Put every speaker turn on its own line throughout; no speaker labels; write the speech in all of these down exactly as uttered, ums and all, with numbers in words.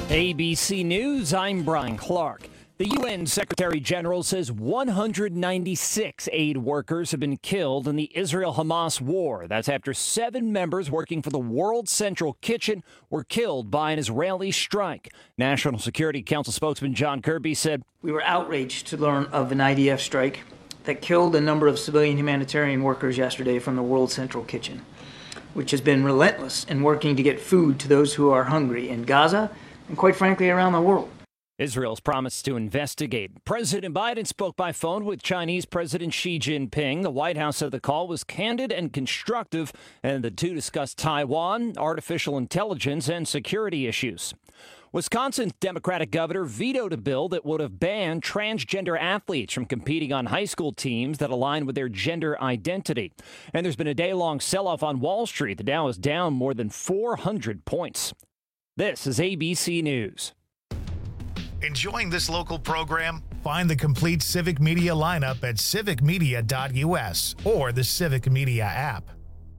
A B C News, I'm Brian Clark. The U N Secretary General says one hundred ninety-six aid workers have been killed in the Israel-Hamas war. That's after seven members working for the World Central Kitchen were killed by an Israeli strike. National Security Council spokesman John Kirby said,
"We were outraged to learn of an I D F strike that killed a number of civilian humanitarian workers yesterday from the World Central Kitchen, which has been relentless in working to get food to those who are hungry in Gaza and quite frankly around the world."
Israel's promised to investigate. President Biden spoke by phone with Chinese President Xi Jinping. The White House said the call was candid and constructive, and the two discussed Taiwan, artificial intelligence, and security issues. Wisconsin's Democratic governor vetoed a bill that would have banned transgender athletes from competing on high school teams that align with their gender identity. And there's been a day-long sell-off on Wall Street. The Dow is down more than four hundred points. This is A B C News.
Enjoying this local program? Find the complete Civic Media lineup at civic media dot u s or the Civic Media app.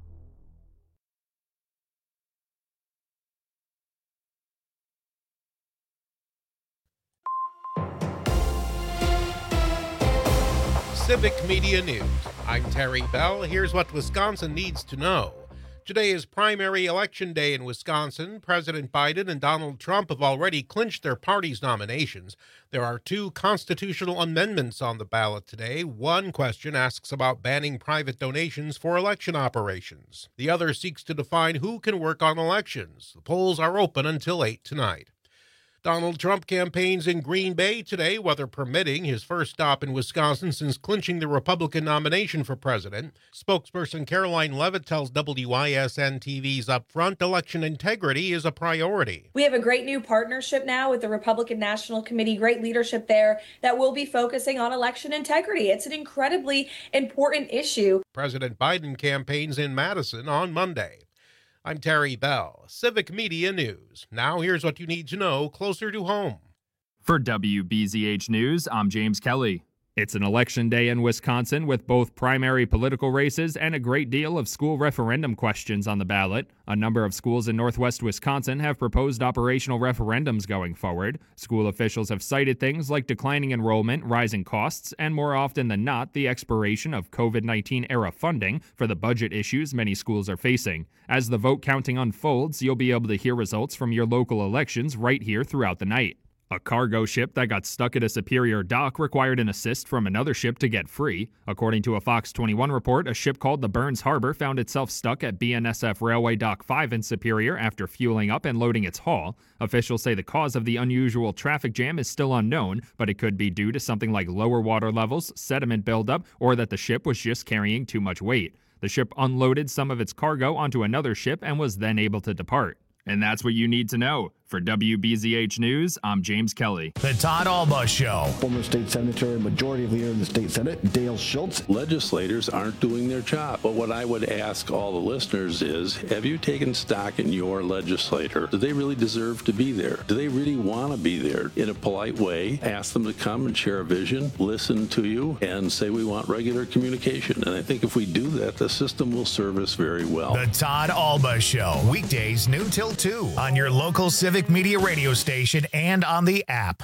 Civic Media News. I'm Terry Bell. Here's what Wisconsin needs to know. Today is primary election day in Wisconsin. President Biden and Donald Trump have already clinched their party's nominations. There are two constitutional amendments on the ballot today. One question asks about banning private donations for election operations. The other seeks to define who can work on elections. The polls are open until eight tonight. Donald Trump campaigns in Green Bay today, weather permitting, his first stop in Wisconsin since clinching the Republican nomination for president. Spokesperson Caroline Levitt tells W I S N T V's Upfront election integrity is a priority.
We have a great new partnership now with the Republican National Committee, great leadership there that will be focusing on election integrity. It's an incredibly important issue.
President Biden campaigns in Madison on Monday. I'm Terry Bell, Civic Media News. Now here's what you need to know closer to home.
For W B Z H News, I'm James Kelly. It's an election day in Wisconsin with both primary political races and a great deal of school referendum questions on the ballot. A number of schools in northwest Wisconsin have proposed operational referendums going forward. School officials have cited things like declining enrollment, rising costs, and more often than not, the expiration of covid nineteen era funding for the budget issues many schools are facing. As the vote counting unfolds, you'll be able to hear results from your local elections right here throughout the night. A cargo ship that got stuck at a Superior dock required an assist from another ship to get free. According to a Fox twenty-one report, a ship called the Burns Harbor found itself stuck at B N S F Railway Dock five in Superior after fueling up and loading its haul. Officials say the cause of the unusual traffic jam is still unknown, but it could be due to something like lower water levels, sediment buildup, or that the ship was just carrying too much weight. The ship unloaded some of its cargo onto another ship and was then able to depart. And that's what you need to know. For W B Z H News, I'm James Kelly.
The Todd Alba Show.
Former state senator, majority leader in the state senate, Dale Schultz.
Legislators aren't doing their job. But what I would ask all the listeners is, have you taken stock in your legislator? Do they really deserve to be there? Do they really want to be there? In a polite way, ask them to come and share a vision, listen to you, and say we want regular communication. And I think if we do that, the system will serve us very well.
The Todd Alba Show. Weekdays noon till two on your local Civic Media radio station and on the app.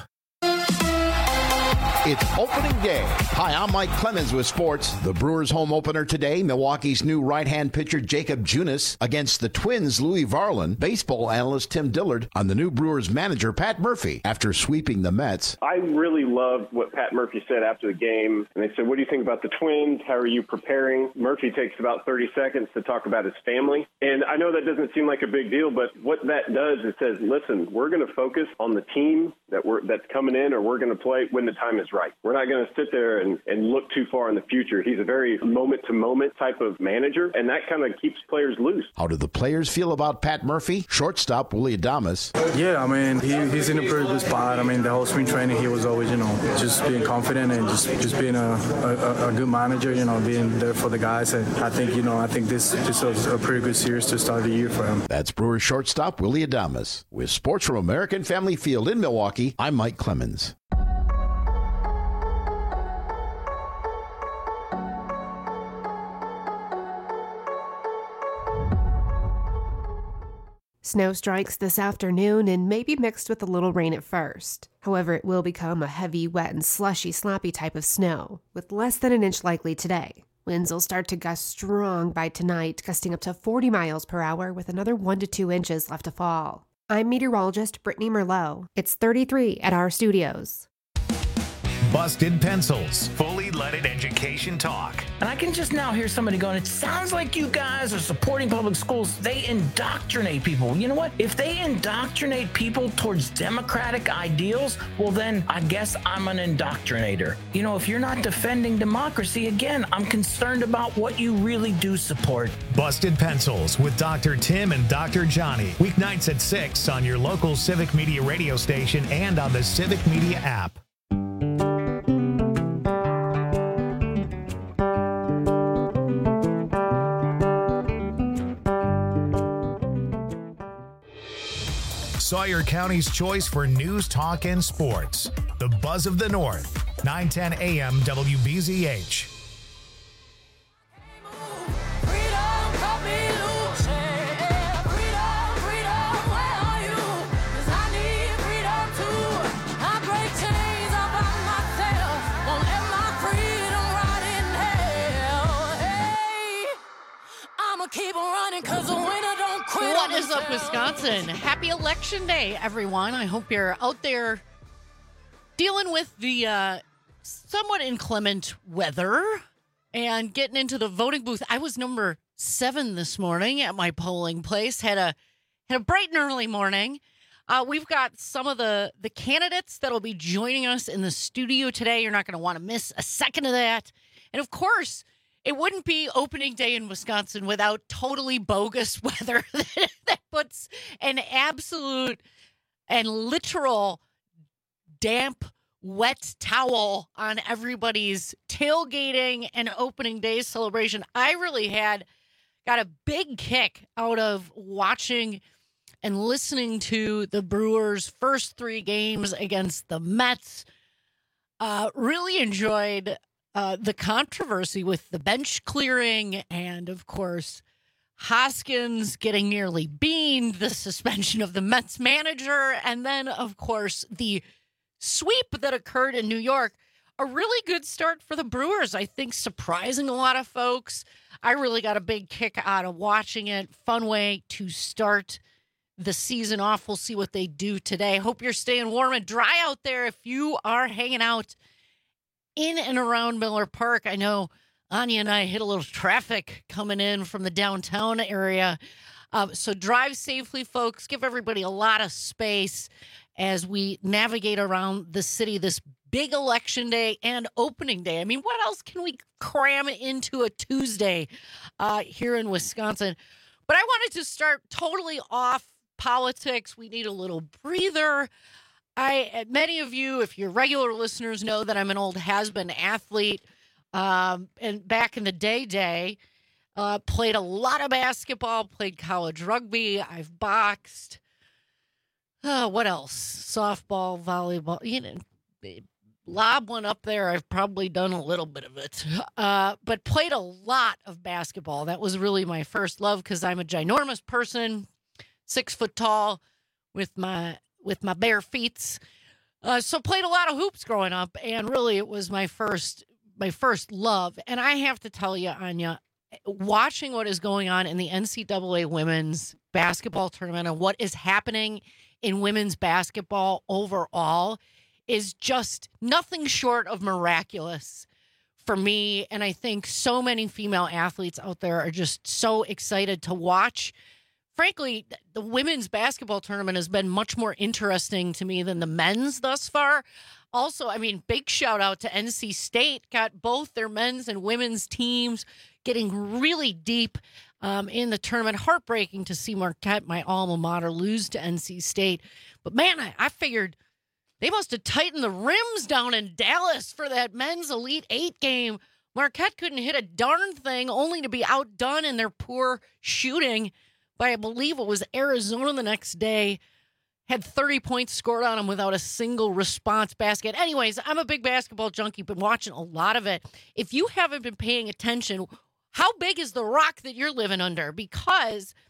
It's opening day. Hi, I'm Mike Clemens with sports. The Brewers home opener today, Milwaukee's new right-hand pitcher Jacob Junis against the Twins' Louis Varland, baseball analyst Tim Dillard on the new Brewers manager Pat Murphy after sweeping the Mets.
I really loved what Pat Murphy said after the game. And they said, what do you think about the Twins? How are you preparing? Murphy takes about thirty seconds to talk about his family. And I know that doesn't seem like a big deal, but what that does is says, listen, we're going to focus on the team that we're that's coming in, or we're going to play when the time is right. We're not going to sit there and, and look too far in the future. He's a very moment-to-moment type of manager, and that kind of keeps players loose.
How do the players feel about Pat Murphy? Shortstop Willie Adames.
Yeah, I mean, he, he's in a pretty good spot. I mean, the whole spring training, he was always, you know, just being confident and just, just being a, a, a good manager, you know, being there for the guys. And I think, you know, I think this, this was a pretty good series to start the year for him.
That's Brewers shortstop Willie Adames. With sports from American Family Field in Milwaukee, I'm Mike Clemens.
Snow strikes this afternoon and may be mixed with a little rain at first. However, it will become a heavy, wet, and slushy, sloppy type of snow, with less than an inch likely today. Winds will start to gust strong by tonight, gusting up to forty miles per hour with another one to two inches left to fall. I'm meteorologist Brittany Merlot. It's thirty-three at our studios.
Busted Pencils, fully leaded education talk.
And I can just now hear somebody going, it sounds like you guys are supporting public schools. They indoctrinate people. You know what? If they indoctrinate people towards democratic ideals, well, then I guess I'm an indoctrinator. You know, if you're not defending democracy, again, I'm concerned about what you really do support.
Busted Pencils with Doctor Tim and Doctor Johnny. Weeknights at six on your local Civic Media radio station and on the Civic Media app. Sawyer County's choice for news, talk, and sports. The Buzz of the North, nine ten A M W B Z H.
What is up, Wisconsin? Happy Election Day, everyone. I hope you're out there dealing with the uh, somewhat inclement weather and getting into the voting booth. I was number seven this morning at my polling place. Had a had a bright and early morning. Uh, we've got some of the, the candidates that will be joining us in the studio today. You're not going to want to miss a second of that. And, of course, it wouldn't be opening day in Wisconsin without totally bogus weather that puts an absolute and literal damp, wet towel on everybody's tailgating and opening day celebration. I really had got a big kick out of watching and listening to the Brewers' first three games against the Mets. Uh, really enjoyed Uh, the controversy with the bench clearing and, of course, Hoskins getting nearly beaned, the suspension of the Mets manager, and then, of course, the sweep that occurred in New York. A really good start for the Brewers, I think, surprising a lot of folks. I really got a big kick out of watching it. Fun way to start the season off. We'll see what they do today. Hope you're staying warm and dry out there if you are hanging out in and around Miller Park. I know Anya and I hit a little traffic coming in from the downtown area. Uh, so drive safely, folks. Give everybody a lot of space as we navigate around the city this big election day and opening day. I mean, what else can we cram into a Tuesday uh, here in Wisconsin? But I wanted to start totally off politics. We need a little breather. I, many of you, if you're regular listeners, know that I'm an old has-been athlete. Um, and back in the day, day, uh, played a lot of basketball, played college rugby. I've boxed. Uh, what else? Softball, volleyball. You know, lob one up there. I've probably done a little bit of it. Uh, but played a lot of basketball. That was really my first love because I'm a ginormous person, six foot tall, with my with my bare feet. Uh, so played a lot of hoops growing up, and really it was my first my first love. And I have to tell you, Anya, watching what is going on in the N C double A women's basketball tournament and what is happening in women's basketball overall is just nothing short of miraculous for me. And I think so many female athletes out there are just so excited to watch. Frankly, the women's basketball tournament has been much more interesting to me than the men's thus far. Also, I mean, big shout out to N C State. Got both their men's and women's teams getting really deep um, in the tournament. Heartbreaking to see Marquette, my alma mater, lose to N C State. But man, I, I figured they must have tightened the rims down in Dallas for that men's Elite Eight game. Marquette couldn't hit a darn thing, only to be outdone in their poor shooting by, I believe it was Arizona the next day. Had thirty points scored on them without a single response basket. Anyways, I'm a big basketball junkie, been watching a lot of it. If you haven't been paying attention, how big is the rock that you're living under? Because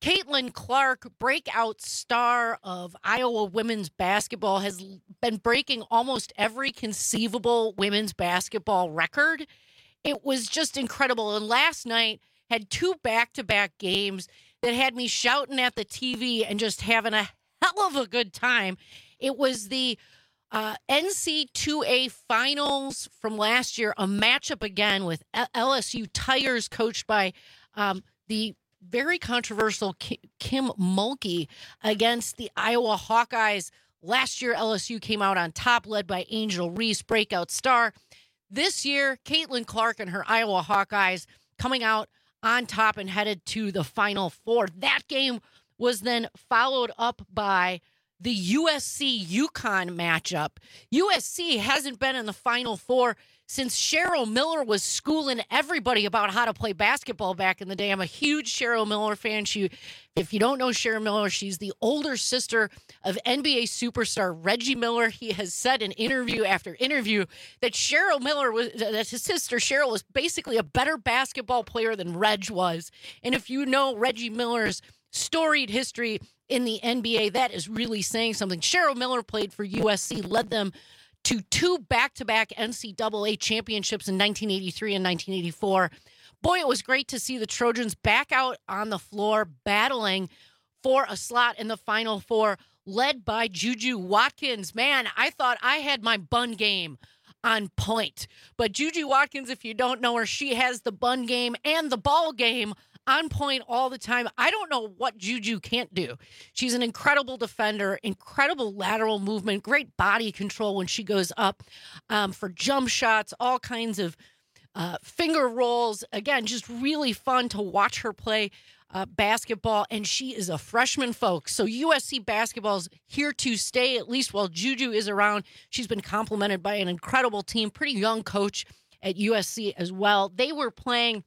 Caitlin Clark, breakout star of Iowa women's basketball, has been breaking almost every conceivable women's basketball record. It was just incredible. And last night had two back-to-back games that had me shouting at the T V and just having a hell of a good time. It was the uh, N C two A finals from last year, a matchup again with L S U Tigers, coached by um, the very controversial Kim Mulkey, against the Iowa Hawkeyes. Last year, L S U came out on top, led by Angel Reese, breakout star. This year, Caitlin Clark and her Iowa Hawkeyes coming out on top and headed to the Final Four. That game was then followed up by the U S C UConn matchup. U S C hasn't been in the Final Four since Cheryl Miller was schooling everybody about how to play basketball back in the day. I'm a huge Cheryl Miller fan. She, if you don't know Cheryl Miller, she's the older sister of N B A superstar Reggie Miller. He has said in interview after interview that Cheryl Miller was, that his sister Cheryl was basically a better basketball player than Reg was. And if you know Reggie Miller's storied history in the N B A, that is really saying something. Cheryl Miller played for U S C, led them to two back-to-back N C double A championships in nineteen eighty-three and nineteen eighty-four. Boy, it was great to see the Trojans back out on the floor battling for a slot in the Final Four, led by Juju Watkins. Man, I thought I had my bun game on point. But Juju Watkins, if you don't know her, she has the bun game and the ball game on point all the time. I don't know what Juju can't do. She's an incredible defender, incredible lateral movement, great body control when she goes up um, for jump shots, all kinds of uh, finger rolls. Again, just really fun to watch her play uh, basketball. And she is a freshman, folks. So U S C basketball is here to stay, at least while Juju is around. She's been complimented by an incredible team, pretty young coach at U S C as well. They were playing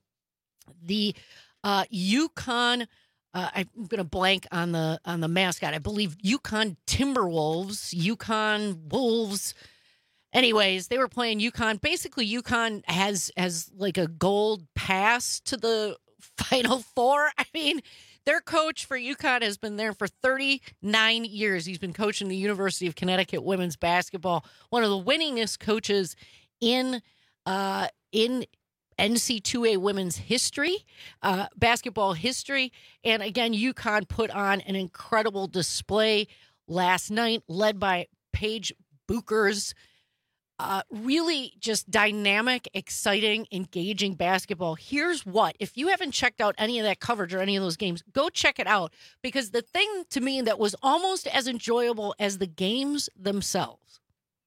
the Uh, UConn, uh, I'm going to blank on the on the mascot. I believe UConn Timberwolves, UConn Wolves. Anyways, they were playing UConn. Basically, UConn has has like a gold pass to the Final Four. I mean, their coach for UConn has been there for thirty-nine years. He's been coaching the University of Connecticut women's basketball, one of the winningest coaches in uh, in. N C two A women's history, uh, basketball history. And again, UConn put on an incredible display last night, led by Paige Buchers. Uh, really just dynamic, exciting, engaging basketball. Here's what, if you haven't checked out any of that coverage or any of those games, go check it out. Because the thing to me that was almost as enjoyable as the games themselves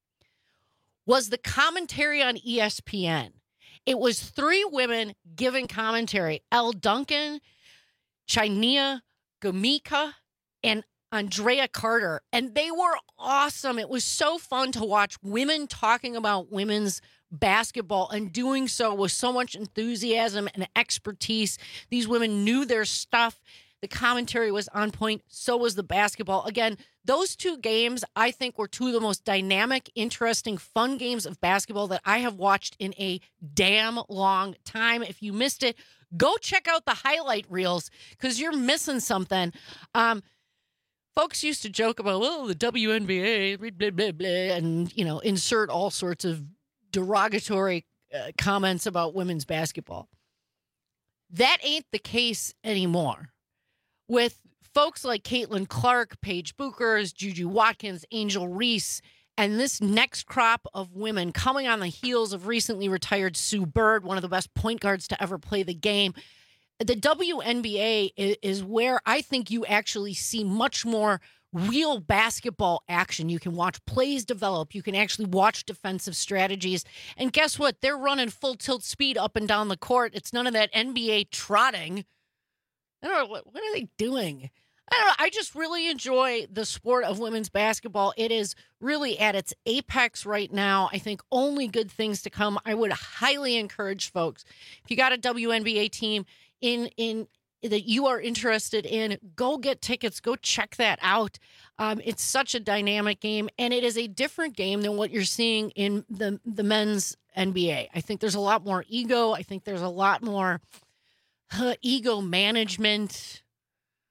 was the commentary on E S P N. It was three women giving commentary: Elle Duncan, Chania Gomika, and Andrea Carter. And they were awesome. It was so fun to watch women talking about women's basketball and doing so with so much enthusiasm and expertise. These women knew their stuff. The commentary was on point. So was the basketball. Again, those two games, I think, were two of the most dynamic, interesting, fun games of basketball that I have watched in a damn long time. If you missed it, go check out the highlight reels because you're missing something. Um, folks used to joke about, well, the W N B A, blah, blah, blah, blah, and, you know, insert all sorts of derogatory uh, comments about women's basketball. That ain't the case anymore. With folks like Caitlin Clark, Paige Buchers, Juju Watkins, Angel Reese, and this next crop of women coming on the heels of recently retired Sue Bird, one of the best point guards to ever play the game. The W N B A is where I think you actually see much more real basketball action. You can watch plays develop. You can actually watch defensive strategies. And guess what? They're running full tilt speed up and down the court. It's none of that N B A trotting. I don't know, what, what are they doing? I don't know. I just really enjoy the sport of women's basketball. It is really at its apex right now. I think only good things to come. I would highly encourage folks, if you got a W N B A team in in that you are interested in, go get tickets. Go check that out. Um, it's such a dynamic game, and it is a different game than what you're seeing in the, the men's N B A. I think there's a lot more ego. I think there's a lot more Uh, ego management.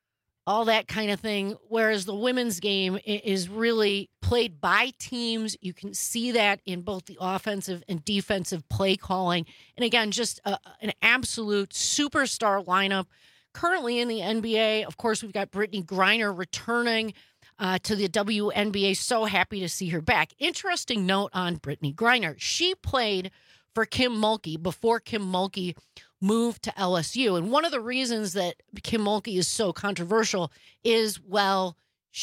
all that kind of thing, whereas the women's game is really played by teams. You can see that in both the offensive and defensive play calling. And again, just a, an absolute superstar lineup. Currently in the N B A, of course, we've got Brittney Griner returning uh, to the W N B A. So happy to see her back. Interesting note on Brittney Griner. She played for Kim Mulkey before Kim Mulkey moved to L S U. And one of the reasons that Kim Mulkey is so controversial is, well,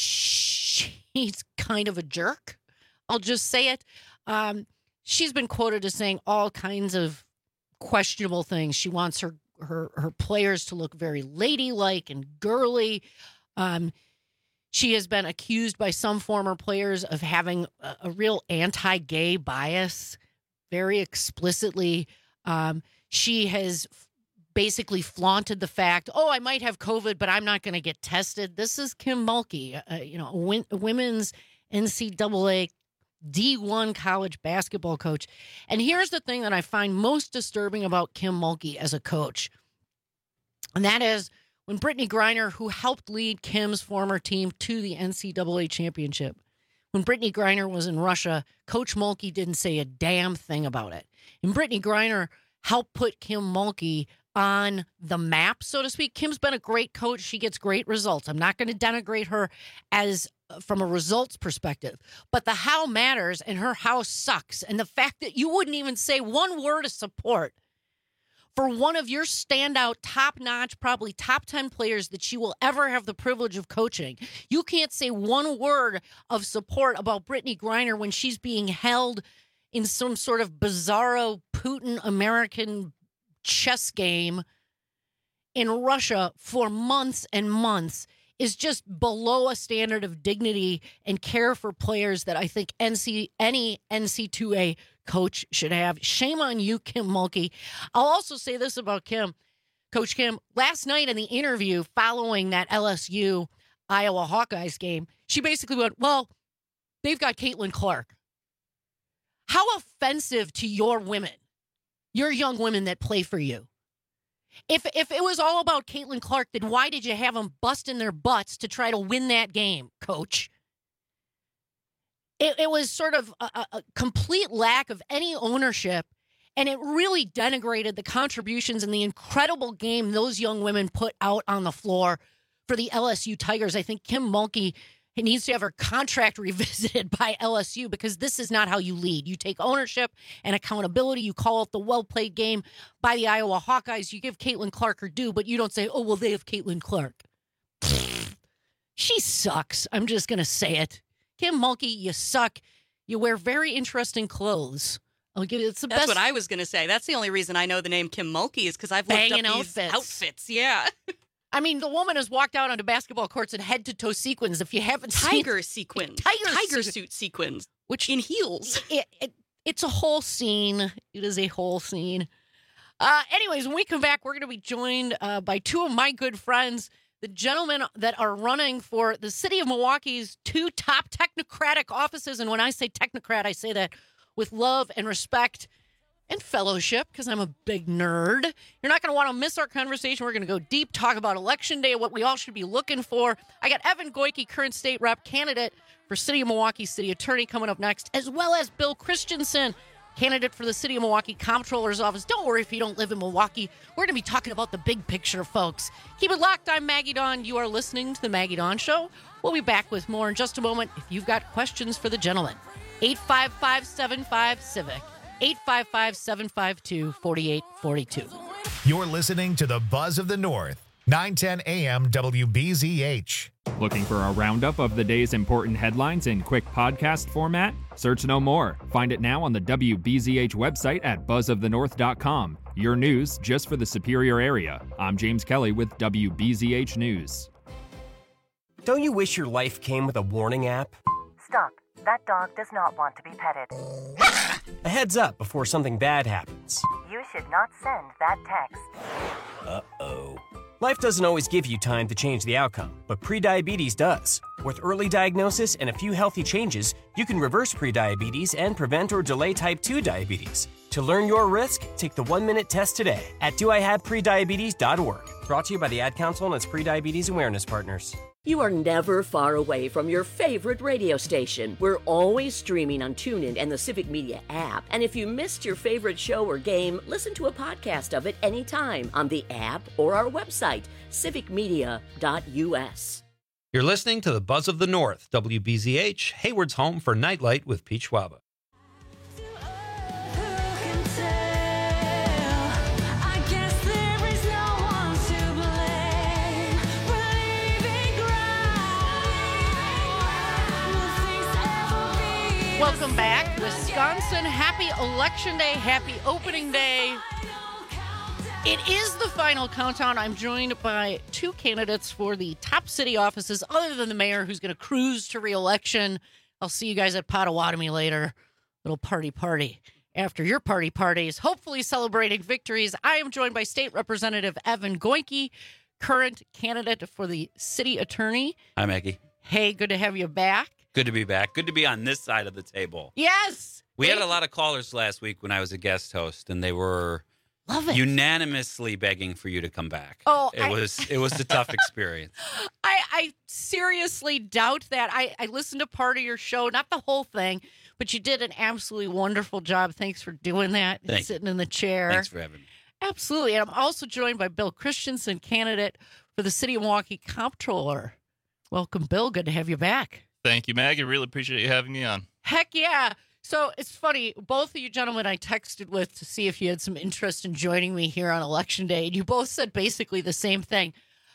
she's kind of a jerk. I'll just say it. Um, she's been quoted as saying all kinds of questionable things. She wants her her her players to look very ladylike and girly. Um, she has been accused by some former players of having a, a real anti-gay bias, very explicitly. Um, she has basically flaunted the fact, oh, I might have COVID, but I'm not going to get tested. This is Kim Mulkey, uh, you know, a, win- a women's N C double A D one college basketball coach. And here's the thing that I find most disturbing about Kim Mulkey as a coach. And that is when Brittney Griner, who helped lead Kim's former team to the N C double A championship, when Brittney Griner was in Russia, Coach Mulkey didn't say a damn thing about it. And Brittney Griner helped put Kim Mulkey on the map, so to speak. Kim's been a great coach. She gets great results. I'm not going to denigrate her as from a results perspective, but the how matters, and her how sucks. And the fact that you wouldn't even say one word of support for one of your standout, top-notch, probably top ten players that she will ever have the privilege of coaching. You can't say one word of support about Brittney Griner when she's being held in some sort of bizarro Putin-American chess game in Russia for months and months is just below a standard of dignity and care for players that I think N C any N C double A coach should have. Shame on you, Kim Mulkey. I'll also say this about Kim, Coach Kim. Last night in the interview following that L S U Iowa Hawkeyes game, she basically went, well, they've got Caitlin Clark. How offensive to your women, your young women that play for you. If if it was all about Caitlin Clark, then why did you have them busting their butts to try to win that game, Coach? It, it was sort of a, a complete lack of any ownership, and it really denigrated the contributions and the incredible game those young women put out on the floor for the L S U Tigers. I think Kim Mulkey needs to have her contract revisited by L S U, because this is not how you lead. You take ownership and accountability. You call it the well-played game by the Iowa Hawkeyes. You give Caitlin Clark her due, but you don't say, oh, well, they have Caitlin Clark. She sucks. I'm just going to say it. Kim Mulkey, you suck. You wear very interesting clothes. I'll get it. It's the
That's
best.
what I was going to say. That's the only reason I know the name Kim Mulkey is because I've looked
Banging
up these
outfits.
outfits. Yeah.
I mean, the woman has walked out onto basketball courts in head-to-toe sequins. If you haven't
Tiger
seen
sequins.
Tiger,
Tiger
se-
suit sequins.
Which
in heels.
It, it, it's a whole scene. It is a whole scene. Uh, anyways, when we come back, we're going to be joined uh, by two of my good friends, the gentlemen that are running for the city of Milwaukee's two top technocratic offices. And when I say technocrat, I say that with love and respect and fellowship, because I'm a big nerd. You're not going to want to miss our conversation. We're going to go deep, talk about Election Day, what we all should be looking for. I got Evan Goyke, current state rep candidate for City of Milwaukee City Attorney, coming up next, as well as Bill Christensen, candidate for the City of Milwaukee Comptroller's Office. Don't worry if you don't live in Milwaukee. We're going to be talking about the big picture, folks. Keep it locked. I'm Maggie Dawn. You are listening to The Maggie Dawn Show. We'll be back with more in just a moment. If you've got questions for the gentleman, eight five five, seven five, CIVIC. eight five five, seven five two, four eight four two.
You're listening to the Buzz of the North, nine ten A M W B Z H.
Looking for a roundup of the day's important headlines in quick podcast format? Search no more. Find it now on the W B Z H website at buzz of the north dot com. Your news just for the Superior area. I'm James Kelly with W B Z H News.
Don't you wish your life came with a warning app?
Stop. That dog does not want to be petted.
A heads up before something bad happens.
You should not send that text.
Uh-oh. Life doesn't always give you time to change the outcome, but prediabetes does. With early diagnosis and a few healthy changes, you can reverse prediabetes and prevent or delay type two diabetes. To learn your risk, take the one-minute test today at do I have prediabetes dot org. Brought to you by the Ad Council and its prediabetes awareness partners.
You are never far away from your favorite radio station. We're always streaming on TuneIn and the Civic Media app. And if you missed your favorite show or game, listen to a podcast of it anytime on the app or our website, civic media dot u s.
You're listening to the Buzz of the North, W B Z H, Hayward's home for Nightlight with Pete Schwaba.
Welcome back, Wisconsin. Happy Election Day. Happy opening day. It is the final countdown. I'm joined by two candidates for the top city offices, other than the mayor, who's going to cruise to re-election. I'll see you guys at Potawatomi later. Little party party. After your party parties, hopefully celebrating victories. I am joined by State Representative Evan Goinke, current candidate for the city attorney.
Hi, Maggie.
Hey, good to have you back.
Good to be back. Good to be on this side of the table.
Yes.
We had a lot of callers last week when I was a guest host, and they were
Love it.
unanimously begging for you to come back.
Oh,
it
I-
was it was a tough experience.
I, I seriously doubt that. I, I listened to part of your show, not the whole thing, but you did an absolutely wonderful job. Thanks for doing that. and
Thank
sitting in the chair.
Thanks for having me.
Absolutely. And I'm also joined by Bill Christensen, candidate for the City of Milwaukee Comptroller. Welcome, Bill. Good to have you back.
Thank you, Maggie. Really appreciate you having me on.
Heck yeah. So it's funny, both of you gentlemen I texted with to see if you had some interest in joining me here on Election Day, and you both said basically the same thing.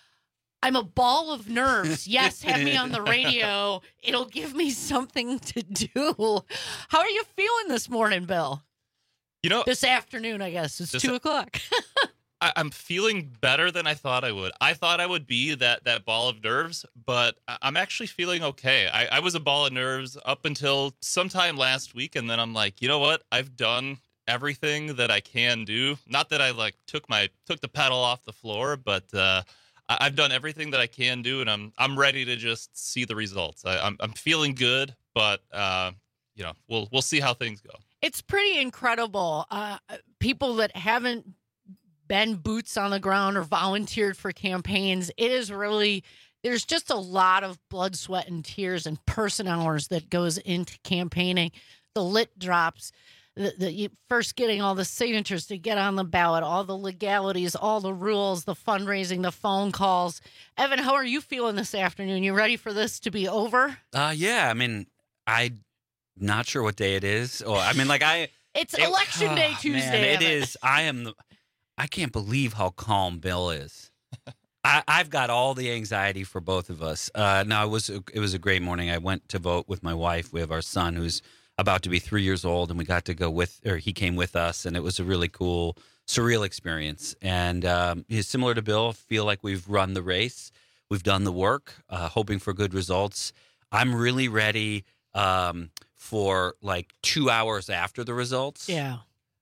I'm a ball of nerves. Yes, have me on the radio. It'll give me something to do. How are you feeling this morning, Bill?
You know,
This afternoon, I guess. It's
This-
two o'clock.
I, I'm feeling better than I thought I would. I thought I would be that that ball of nerves, but I- I'm actually feeling okay. I, I was a ball of nerves up until sometime last week, and then I'm like, you know what? I've done everything that I can do. Not that I like took my took the pedal off the floor, but uh, I, I've done everything that I can do, and I'm I'm ready to just see the results. I, I'm I'm feeling good, but uh, you know, we'll we'll see how things go.
It's pretty incredible. Uh, people that haven't been boots on the ground or volunteered for campaigns, it is really, there's just a lot of blood, sweat, and tears and person hours that goes into campaigning. The lit drops, the, the you first getting all the signatures to get on the ballot, all the legalities, all the rules, the fundraising, the phone calls. Evan, how are you feeling this afternoon? You ready for this to be over?
Uh, yeah, I mean, I'm not sure what day it is. Or I mean, like I.
It's
it-
Election Day
oh,
Tuesday.
Man, it
Evan.
is. I am. The, I can't believe how calm Bill is. I, I've got all the anxiety for both of us. Uh, now it was it was a great morning. I went to vote with my wife. We have our son who's about to be three years old, and we got to go with, or he came with us, and it was a really cool, surreal experience. And um, he's similar to Bill. Feel like we've run the race, we've done the work, uh, hoping for good results. I'm really ready um, for like two hours after the results.
Yeah.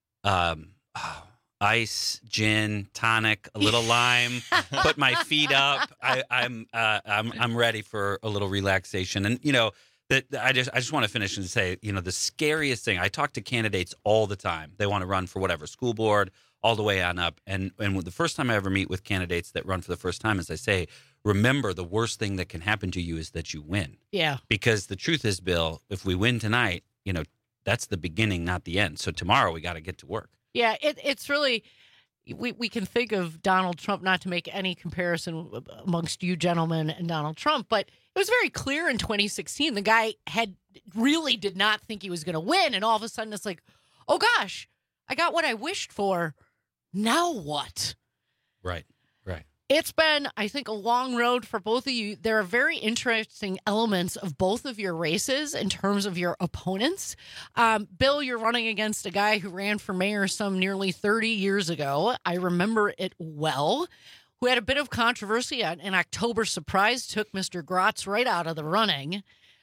Um. oh, ice, gin, tonic, a little lime. Put my feet up. I, I'm uh, I'm I'm ready for a little relaxation. And you know that I just I just want to finish and say, you know, the scariest thing. I talk to candidates all the time. They want to run for whatever school board, all the way on up. And and the first time I ever meet with candidates that run for the first time is I say, remember, the worst thing that can happen to you is that you win.
Yeah.
Because the truth is, Bill, if we win tonight, you know, that's the beginning, not the end. So tomorrow we got to get to work.
Yeah, it, it's really, we, we can think of Donald Trump, not to make any comparison amongst you gentlemen and Donald Trump, but it was very clear in twenty sixteen, the guy had really did not think he was going to win. And all of a sudden it's like, oh gosh, I got what I wished for. Now what?
Right, right.
It's been, I think, a long road for both of you. There are very interesting elements of both of your races in terms of your opponents. Um, Bill, you're running against a guy who ran for mayor some nearly thirty years ago. I remember it well. Who had a bit of controversy. An October surprise took Mister Grotz right out of the running.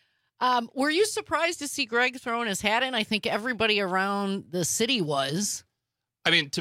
Um, were you surprised to see Greg throwing his hat in? I think everybody around the city was.
I mean, to be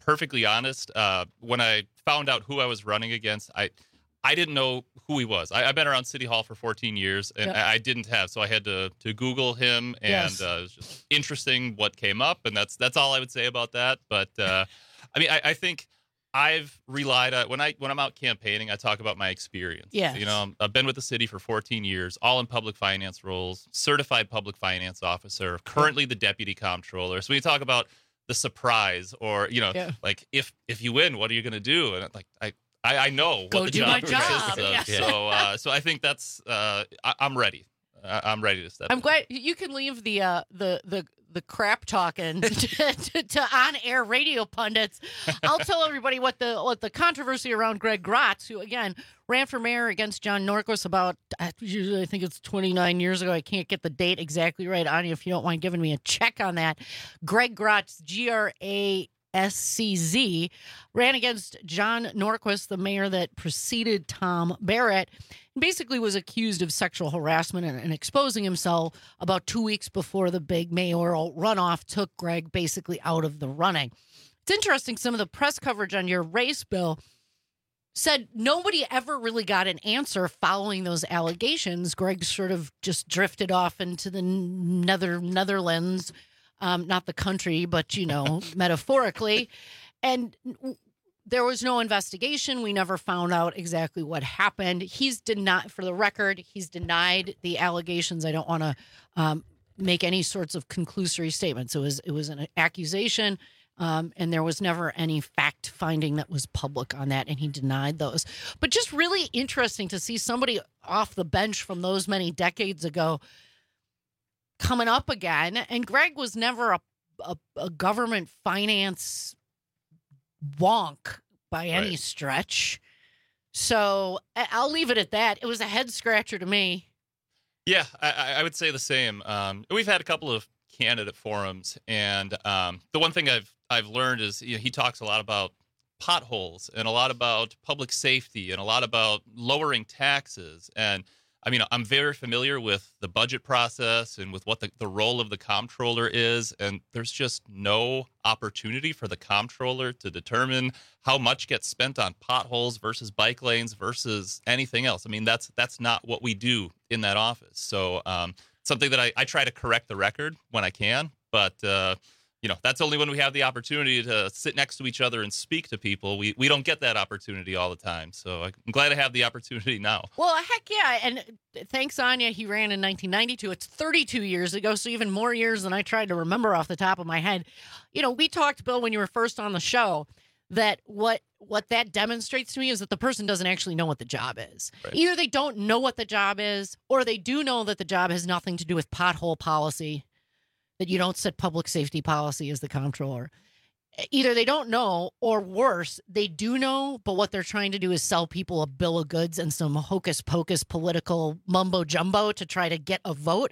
perfectly honest, uh, when I found out who I was running against, I I didn't know who he was. I, I've been around City Hall for fourteen years, and
Yeah.
I, I didn't have, so I had to to Google him, and
Yes.
uh, it was just interesting what came up, and that's that's all I would say about that. But uh, I mean, I, I think I've relied on when I when I'm out campaigning, I talk about my experience.
Yes.
You know, I've been with the city for fourteen years, all in public finance roles, certified public finance officer, currently the deputy comptroller. So when you talk about the surprise, or you know,
Yeah.
like if if you win, what are you going to do? And like I. I, I know
Go
what the
do
job
my
consists
job,
of.
yes.
So, uh, so I think that's uh, I, I'm ready. I, I'm ready to step.
I'm
in.
glad you can leave the uh, the the the crap talking to, to, to on-air radio pundits. I'll tell everybody what the what the controversy around Greg Gratz, who again ran for mayor against John Norquist about I usually I think it's twenty-nine years ago. I can't get the date exactly right, Anya. If you don't mind giving me a check on that, Greg Gratz, G R A S C Z, ran against John Norquist, the mayor that preceded Tom Barrett, and basically was accused of sexual harassment and, and exposing himself about two weeks before the big mayoral runoff took Greg basically out of the running. It's interesting, some of the press coverage on your race, Bill, said nobody ever really got an answer following those allegations. Greg sort of just drifted off into the nether Netherlands. Um, not the country, but, you know, metaphorically. And there was no investigation. We never found out exactly what happened. He's denied, for the record, he's denied the allegations. I don't want to um, make any sorts of conclusory statements. It was, it was an accusation, um, and there was never any fact finding that was public on that, and he denied those. But just really interesting to see somebody off the bench from those many decades ago coming up again. And Greg was never a, a, a government finance wonk by any
Right.
stretch. So I- I'll leave it at that. It was a head scratcher to me.
Yeah, I, I- I would say the same. Um, we've had a couple of candidate forums, and um, the one thing I've I've learned is you know, he talks a lot about potholes and a lot about public safety and a lot about lowering taxes. And I mean, I'm very familiar with the budget process and with what the, the role of the comptroller is. And there's just no opportunity for the comptroller to determine how much gets spent on potholes versus bike lanes versus anything else. I mean, that's that's not what we do in that office. So um, something that I, I try to correct the record when I can. But, uh, you know, that's only when we have the opportunity to sit next to each other and speak to people. We we don't get that opportunity all the time. So I'm glad to have the opportunity now.
Well, heck yeah. And thanks, Anya. He ran in nineteen ninety-two. It's thirty-two years ago, so even more years than I tried to remember off the top of my head. You know, we talked, Bill, when you were first on the show, that what what that demonstrates to me is that the person doesn't actually know what the job is.
Right.
Either they don't know what the job is, or they do know that the job has nothing to do with pothole policy, that you don't set public safety policy as the comptroller. Either they don't know, or worse, they do know, but what they're trying to do is sell people a bill of goods and some hocus pocus political mumbo jumbo to try to get a vote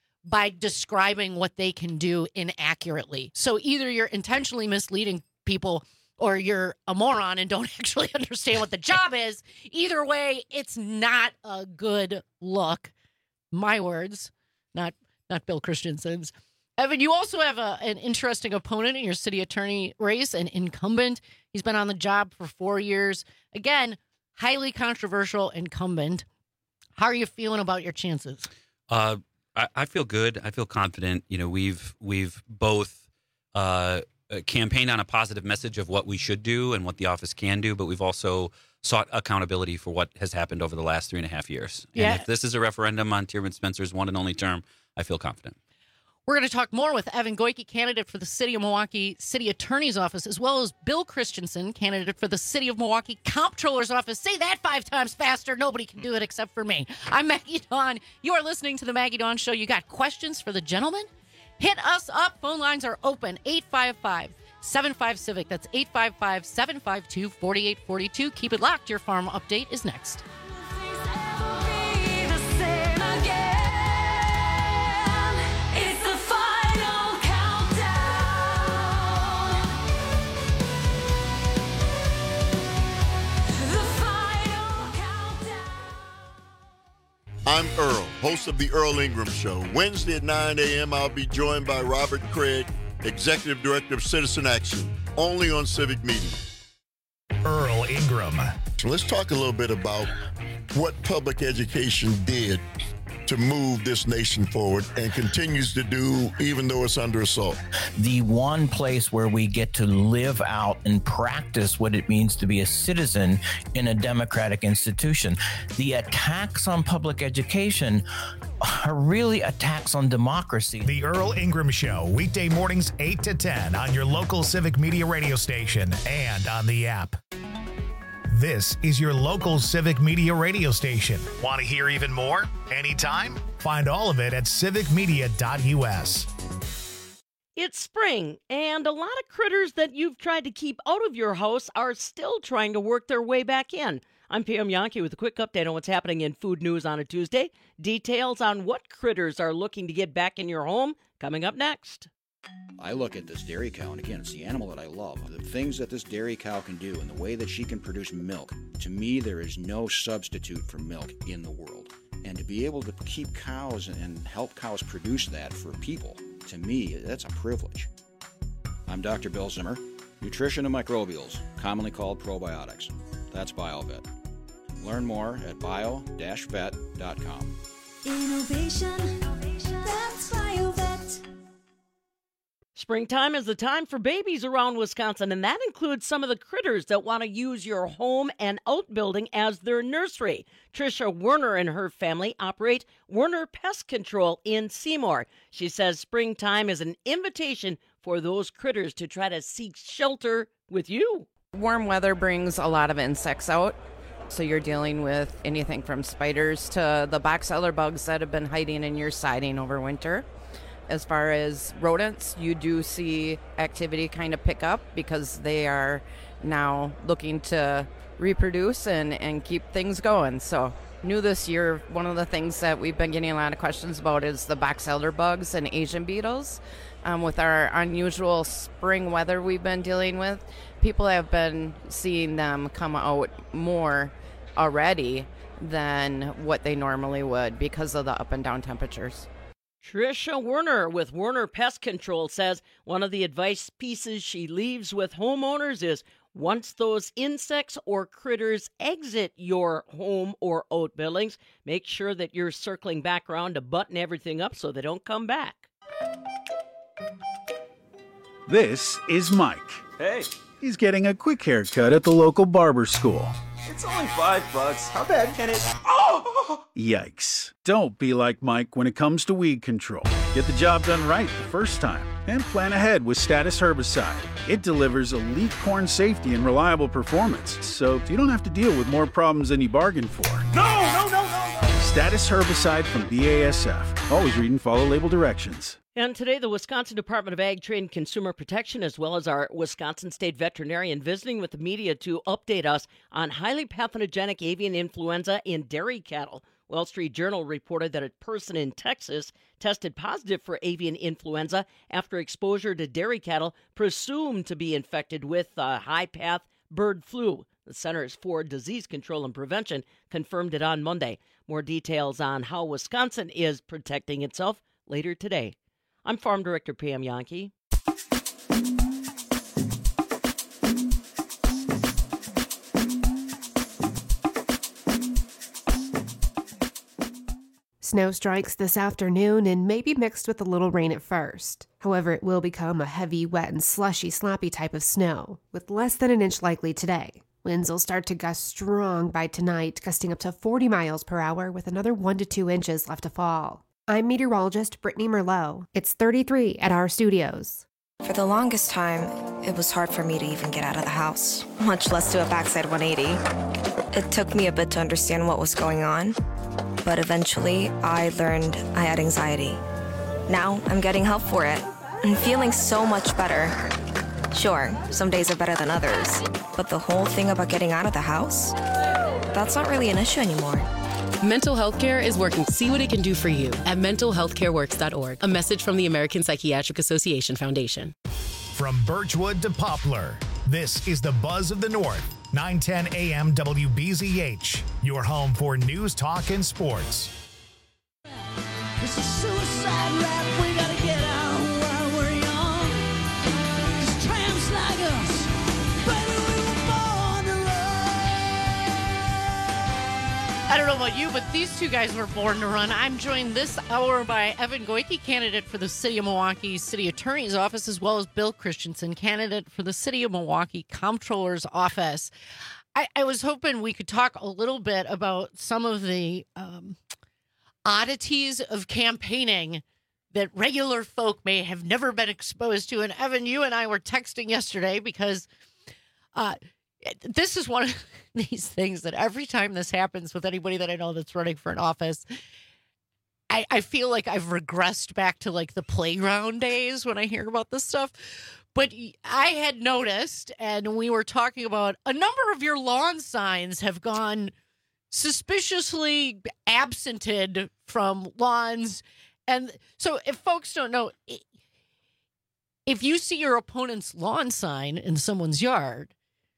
by describing what they can do inaccurately. So either you're intentionally misleading people or you're a moron and don't actually understand what the job is. Either way, it's not a good look. My words, not not Bill Christensen's. Evan, you also have a, an interesting opponent in your city attorney race, an incumbent. He's been on the job for four years. Again, highly controversial incumbent. How are you feeling about your chances?
Uh, I, I feel good. I feel confident. You know, we've we've both uh, campaigned on a positive message of what we should do and what the office can do, but we've also sought accountability for what has happened over the last three and a half years.
Yeah.
And if this is a referendum on Tierman Spencer's one and only term, I feel confident.
We're going to talk more with Evan Goyke, candidate for the City of Milwaukee City Attorney's Office, as well as Bill Christensen, candidate for the City of Milwaukee Comptroller's Office. Say that five times faster. Nobody can do it except for me. I'm Maggie Dawn. You are listening to The Maggie Dawn Show. You got questions for the gentleman? Hit us up. Phone lines are open. eight five five, seven five, CIVIC. That's eight five five, seven five two, four eight four two. Keep it locked. Your farm update is next.
I'm Earl, host of The Earl Ingram Show. Wednesday at nine a.m., I'll be joined by Robert Craig, Executive Director of Citizen Action, only on Civic Media.
Earl Ingram.
So let's talk a little bit about what public education did to move this nation forward and continues to do even though it's under assault.
The one place where we get to live out and practice what it means to be a citizen in a democratic institution. The attacks on public education are really attacks on democracy.
The Earl Ingram Show, weekday mornings eight to ten on your local Civic Media radio station and on the app. This is your local Civic Media radio station. Want to hear even more? Anytime? Find all of it at civic media dot U S.
It's spring, and a lot of critters that you've tried to keep out of your house are still trying to work their way back in. I'm Pam Yankee with a quick update on what's happening in food news on a Tuesday. Details on what critters are looking to get back in your home coming up next.
I look at this dairy cow, and again, it's the animal that I love. The things that this dairy cow can do and the way that she can produce milk, to me, there is no substitute for milk in the world. And to be able to keep cows and help cows produce that for people, to me, that's a privilege. I'm Doctor Bill Zimmer, nutrition and microbials, commonly called probiotics. That's BioVet. Learn more at bio dash vet dot com.
Innovation, that's BioVet.
Springtime is the time for babies around Wisconsin, and that includes some of the critters that want to use your home and outbuilding as their nursery. Tricia Werner and her family operate Werner Pest Control in Seymour. She says springtime is an invitation for those critters to try to seek shelter with you.
Warm weather brings a lot of insects out. So you're dealing with anything from spiders to the box elder bugs that have been hiding in your siding over winter. As far as rodents, you do see activity kind of pick up because they are now looking to reproduce and, and keep things going. So new this year, one of the things that we've been getting a lot of questions about is the box elder bugs and Asian beetles. Um, with our unusual spring weather we've been dealing with, people have been seeing them come out more already than what they normally would because of the up and down temperatures.
Tricia Werner with Werner Pest Control says one of the advice pieces she leaves with homeowners is once those insects or critters exit your home or outbuildings, make sure that you're circling back around to button everything up so they don't come back.
This is Mike.
Hey.
He's getting a quick haircut at the local barber school.
It's only five bucks. How bad can it... Oh!
Yikes. Don't be like Mike when it comes to weed control. Get the job done right the first time and plan ahead with Status Herbicide. It delivers elite corn safety and reliable performance, so you don't have to deal with more problems than you bargained for.
No, no, no, no, no!
Status Herbicide from B A S F. Always read and follow label directions.
And today, the Wisconsin Department of Ag, Trade, and Consumer Protection, as well as our Wisconsin State Veterinarian, visiting with the media to update us on highly pathogenic avian influenza in dairy cattle. Wall Street Journal reported that a person in Texas tested positive for avian influenza after exposure to dairy cattle presumed to be infected with uh, high-path bird flu. The Centers for Disease Control and Prevention confirmed it on Monday. More details on how Wisconsin is protecting itself later today. I'm Farm Director Pam Yankee.
Snow strikes this afternoon and may be mixed with a little rain at first. However, it will become a heavy, wet, and slushy, sloppy type of snow, with less than an inch likely today. Winds will start to gust strong by tonight, gusting up to forty miles per hour with another one to two inches left to fall. I'm meteorologist Brittany Merlot. It's thirty-three at our studios.
For the longest time, it was hard for me to even get out of the house, much less do a backside one eighty. It took me a bit to understand what was going on, but eventually I learned I had anxiety. Now I'm getting help for it and feeling so much better. Sure, some days are better than others, but the whole thing about getting out of the house, that's not really an issue anymore.
Mental health care is working to see what it can do for you at mental health care works dot org. A message from the American Psychiatric Association Foundation.
From Birchwood to Poplar, this is the Buzz of the North, nine ten A M W B Z H, your home for news, talk, and sports.
It's a suicide rap, we gotta get out while we're young. 'Cause tramps like us
you, but these two guys were born to run. I'm joined this hour by Evan Goike, candidate for the City of Milwaukee City Attorney's Office, as well as Bill Christensen, candidate for the City of Milwaukee Comptroller's Office. I, I was hoping we could talk a little bit about some of the um, oddities of campaigning that regular folk may have never been exposed to. And Evan, you and I were texting yesterday because uh, this is one of these things that every time this happens with anybody that I know that's running for an office, I, I feel like I've regressed back to like the playground days when I hear about this stuff. But I had noticed, and we were talking about, a number of your lawn signs have gone suspiciously absented from lawns. And so if folks don't know, if you see your opponent's lawn sign in someone's yard,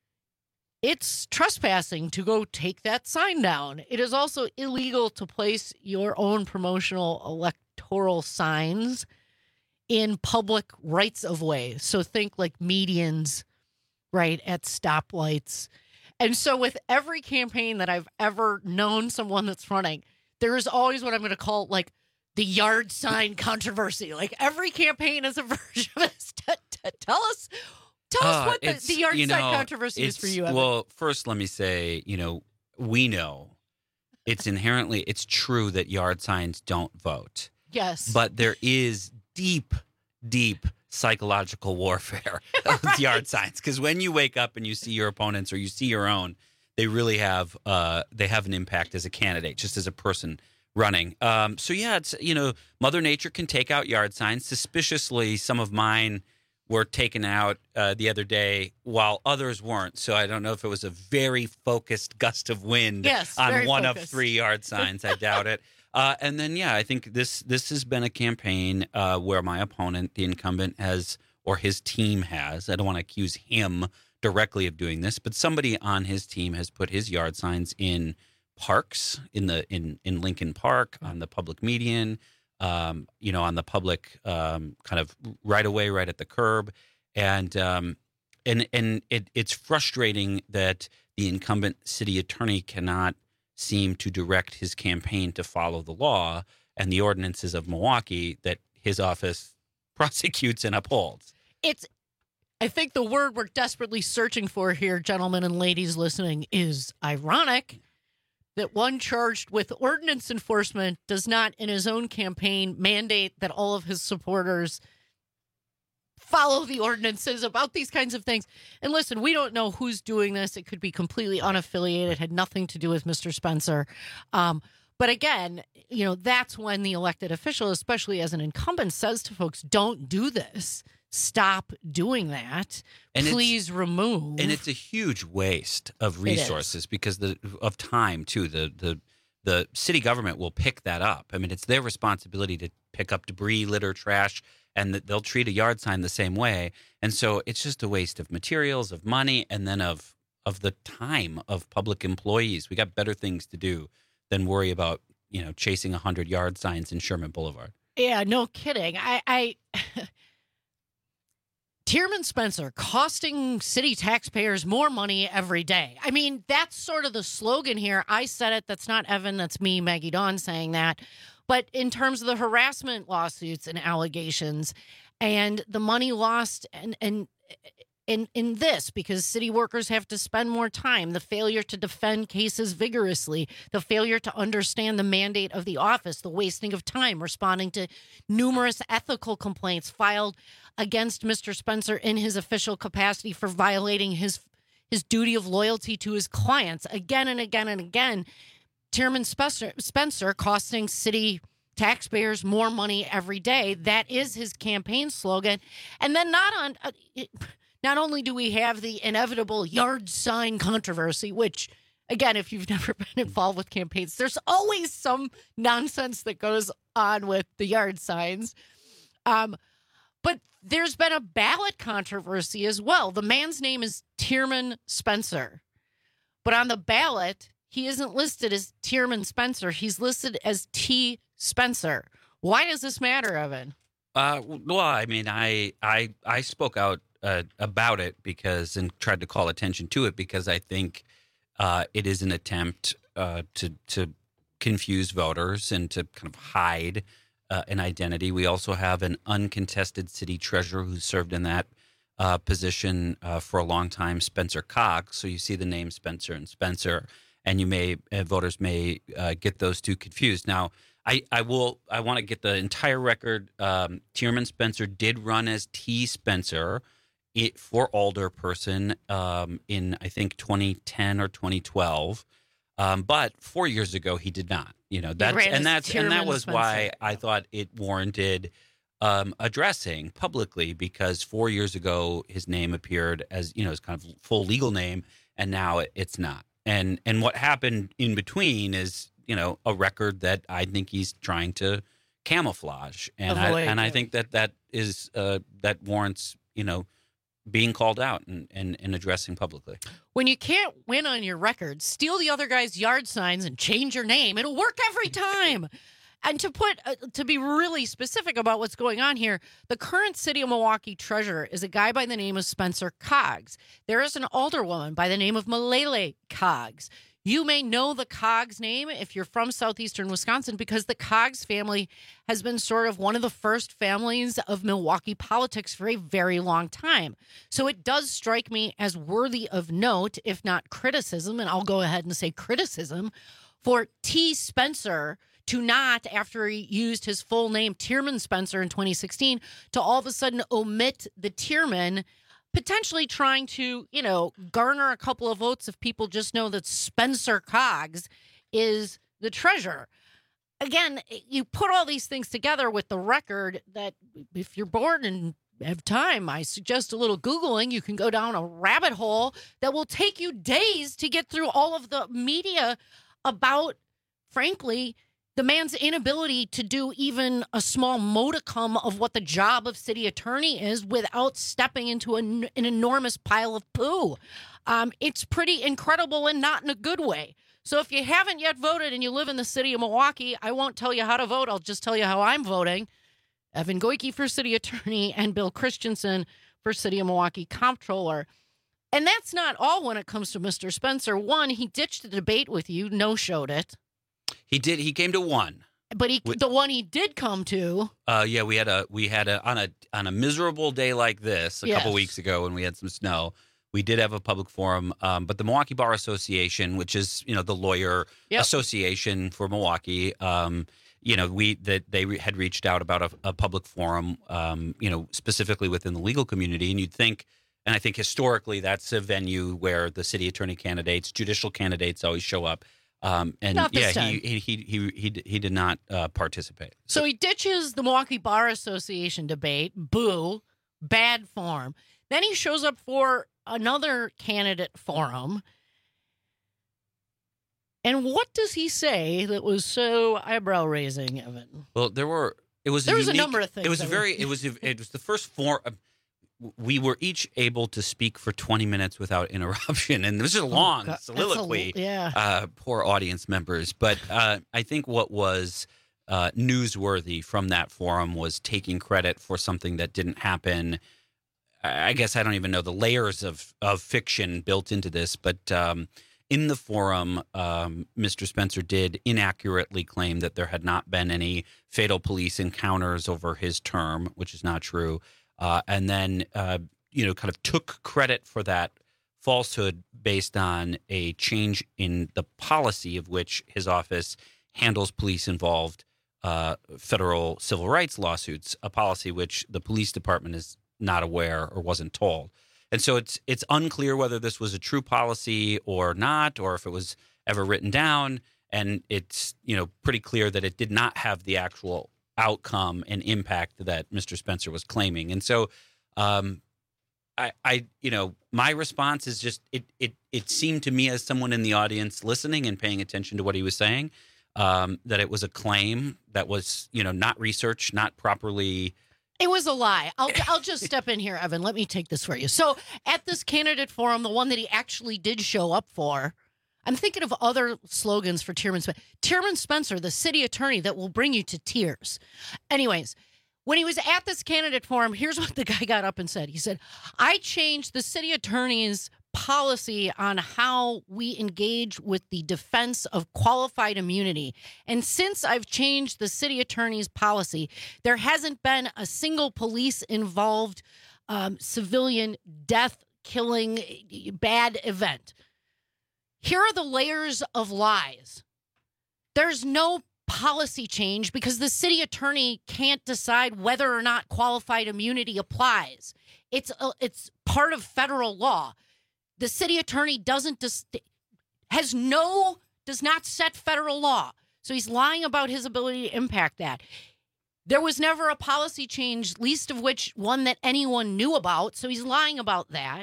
it's trespassing to go take that sign down. It is also illegal to place your own promotional electoral signs in public rights of way. So think like medians, right, at stoplights. And so with every campaign that I've ever known someone that's running, there is always what I'm going to call like the yard sign controversy. Like every campaign is a version of this. Tell us, tell us
Uh,
what the,
it's,
the yard
you
sign
know,
controversy is for
it's-
you, Evan.
Well, first, let me say, you know, we know it's inherently, it's true that yard signs don't vote.
Yes.
But there is deep, deep psychological warfare with yard signs. Because when you wake up and you see your opponents or you see your own, they really have, uh, they have an impact as a candidate, just as a person running. Um, so, yeah, it's, you know, Mother Nature can take out yard signs. Suspiciously, some of mine were taken out uh, the other day while others weren't. So I don't know if it was a very focused gust of wind
Yes,
on
very
one
focused.
of three yard signs. I doubt it. Uh, and then, yeah, I think this this has been a campaign uh, where my opponent, the incumbent, has, or his team has, I don't want to accuse him directly of doing this, but somebody on his team has put his yard signs in parks, in the in, in Lincoln Park, on the public median, um, you know, on the public um, kind of right away, right at the curb. And um, and and it, it's frustrating that the incumbent city attorney cannot seem to direct his campaign to follow the law and the ordinances of Milwaukee that his office prosecutes and upholds.
It's, I think the word we're desperately searching for here, gentlemen and ladies listening, is ironic that one charged with ordinance enforcement does not, in his own campaign, mandate that all of his supporters follow the ordinances about these kinds of things. And listen, we don't know who's doing this. It could be completely unaffiliated, had nothing to do with Mister Spencer. Um, but again, you know, that's when the elected official, especially as an incumbent, says to folks, don't do this. Stop doing that.
And it's-
Please remove.
And it's a huge waste of
It is.
resources because the of time too. The the the city government will pick that up. I mean, it's their responsibility to pick up debris, litter, trash, and that they'll treat a yard sign the same way. And so it's just a waste of materials, of money, and then of of the time of public employees. We got better things to do than worry about, you know, chasing a hundred yard signs in Sherman Boulevard.
Yeah, no kidding. I, I Tierman Spencer costing city taxpayers more money every day. I mean, that's sort of the slogan here. I said it. That's not Evan. That's me, Maggie Dawn, saying that. But in terms of the harassment lawsuits and allegations and the money lost and and in in this, because city workers have to spend more time, the failure to defend cases vigorously, the failure to understand the mandate of the office, the wasting of time responding to numerous ethical complaints filed against Mister Spencer in his official capacity for violating his his duty of loyalty to his clients again and again and again. Chairman Spencer, Spencer costing city taxpayers more money every day. That is his campaign slogan. And then not on uh, it, not only do we have the inevitable yard sign controversy, which, again, if you've never been involved with campaigns, there's always some nonsense that goes on with the yard signs. Um, but there's been a ballot controversy as well. The man's name is Tierman Spencer. But on the ballot, he isn't listed as Tierman Spencer. He's listed as T. Spencer. Why does this matter, Evan?
Uh, well, I mean, I I I spoke out uh, about it because and tried to call attention to it because I think uh, it is an attempt uh, to to confuse voters and to kind of hide uh, an identity. We also have an uncontested city treasurer who served in that uh, position uh, for a long time, Spencer Cox. So you see the name Spencer and Spencer, and you may uh, voters may uh, get those two confused. Now, I, I will I want to get the entire record. Um, Tierman Spencer did run as T. Spencer it, for alderperson um, in I think twenty ten or twenty twelve. Um, but four years ago, he did not. You know that's and that's and that was why I thought it warranted um, addressing publicly, because four years ago his name appeared as you know his kind of full legal name, and now it, it's not. And and what happened in between is you know a record that I think he's trying to camouflage, and
Avoid,
I and
yeah.
I think that that is uh, that warrants you know. being called out and, and, and addressing publicly.
When you can't win on your record, steal the other guy's yard signs and change your name. It'll work every time. And to put uh, to be really specific about what's going on here, the current city of Milwaukee treasurer is a guy by the name of Spencer Coggs. There is an alderwoman by the name of Malele Coggs. You may know the Coggs name if you're from southeastern Wisconsin, because the Coggs family has been sort of one of the first families of Milwaukee politics for a very long time. So it does strike me as worthy of note, if not criticism, and I'll go ahead and say criticism, for T. Spencer to not, after he used his full name, Tierman Spencer, in twenty sixteen, to all of a sudden omit the Tierman, potentially trying to, you know, garner a couple of votes if people just know that Spencer Coggs is the treasurer. Again, you put all these things together with the record that if you're bored and have time, I suggest a little Googling. You can go down a rabbit hole that will take you days to get through all of the media about, frankly, the man's inability to do even a small modicum of what the job of city attorney is without stepping into an, an enormous pile of poo. Um, it's pretty incredible, and not in a good way. So if you haven't yet voted and you live in the city of Milwaukee, I won't tell you how to vote. I'll just tell you how I'm voting. Evan Goyke for city attorney and Bill Christensen for city of Milwaukee comptroller. And that's not all when it comes to Mister Spencer. One, he ditched the debate with you, no-showed it.
He did. He came to one,
but he
we,
the one he did come to.
Uh, yeah, we had a we had a on a on a miserable day like this a
yes.
couple weeks ago when we had some snow. We did have a public forum, um, but the Milwaukee Bar Association, which is you know the lawyer
yep.
association for Milwaukee, um, you know we that they re- had reached out about a, a public forum, um, you know specifically within the legal community, and you'd think. And I think historically that's a venue where the city attorney candidates, judicial candidates always show up. Um, and
Not this
yeah,
time.
he, he he he he did not uh, participate.
So he ditches the Milwaukee Bar Association debate. Boo, bad form. Then he shows up for another candidate forum. And what does he say that was so eyebrow raising, Evan?
Well, there were. It was.
There
a
was
unique,
a number of things.
It was a
that
very.
were...
It was. It was the first four. Uh, we were each able to speak for twenty minutes without interruption, and it was just a long
oh,
soliloquy.
A, yeah.
Uh, poor audience members, but uh, I think what was uh, newsworthy from that forum was taking credit for something that didn't happen. I guess I don't even know the layers of of fiction built into this, but. Um, In the forum, um, Mister Spencer did inaccurately claim that there had not been any fatal police encounters over his term, which is not true, uh, and then uh, you know kind of took credit for that falsehood based on a change in the policy of which his office handles police-involved uh, federal civil rights lawsuits, a policy which the police department is not aware or wasn't told. And so it's it's unclear whether this was a true policy or not, or if it was ever written down. And it's you know pretty clear that it did not have the actual outcome and impact that Mister Spencer was claiming. And so, um, I, I you know my response is just it it it seemed to me as someone in the audience listening and paying attention to what he was saying, um, that it was a claim that was you know not researched, not properly.
It was a lie. I'll I'll just step in here, Evan. Let me take this for you. So at this candidate forum, the one that he actually did show up for, I'm thinking of other slogans for Tierman Spencer. Tierman Spencer, the city attorney that will bring you to tears. Anyways, when he was at this candidate forum, here's what the guy got up and said. He said, I changed the city attorney's policy on how we engage with the defense of qualified immunity. And since I've changed the city attorney's policy, there hasn't been a single police-involved um, civilian death, killing, bad event. Here are the layers of lies. There's no policy change because the city attorney can't decide whether or not qualified immunity applies. It's a, it's part of federal law. The city attorney doesn't dis- has no does not set federal law. So he's lying about his ability to impact that. There was never a policy change, least of which one that anyone knew about. So he's lying about that.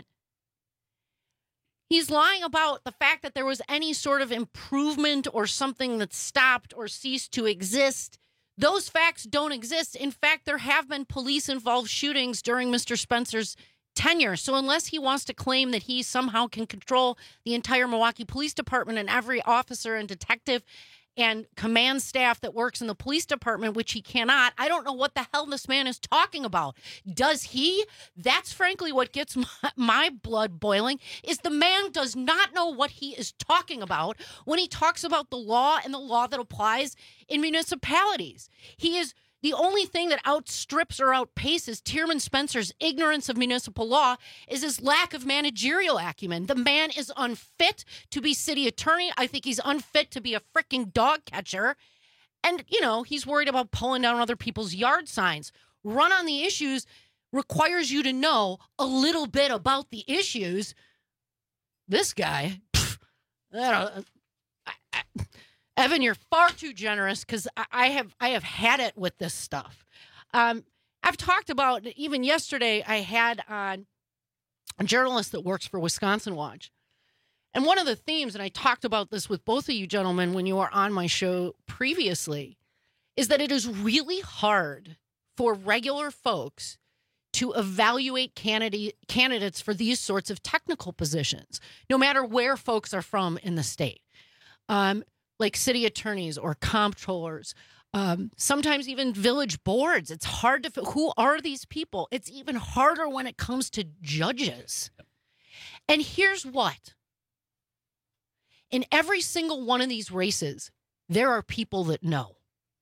He's lying about the fact that there was any sort of improvement or something that stopped or ceased to exist. Those facts don't exist. In fact, there have been police-involved shootings during Mister Spencer's tenure. So unless he wants to claim that he somehow can control the entire Milwaukee Police Department and every officer and detective and command staff that works in the police department, which he cannot, I don't know what the hell this man is talking about. Does he? That's frankly what gets my, my blood boiling, is the man does not know what he is talking about when he talks about the law and the law that applies in municipalities. He is the only thing that outstrips or outpaces Tierman Spencer's ignorance of municipal law is his lack of managerial acumen. The man is unfit to be city attorney. I think he's unfit to be a freaking dog catcher. And, you know, he's worried about pulling down other people's yard signs. Run on the issues requires you to know a little bit about the issues. This guy, pff, I don't I, I, Evan, you're far too generous because I have I have had it with this stuff. Um, I've talked about, even yesterday, I had on a journalist that works for Wisconsin Watch. And one of the themes, and I talked about this with both of you gentlemen when you were on my show previously, is that it is really hard for regular folks to evaluate candidate, candidates for these sorts of technical positions, no matter where folks are from in the state. Um, like city attorneys or comptrollers, um, sometimes even village boards. It's hard to, who are these people? It's even harder when it comes to judges. And here's what. In every single one of these races, there are people that know.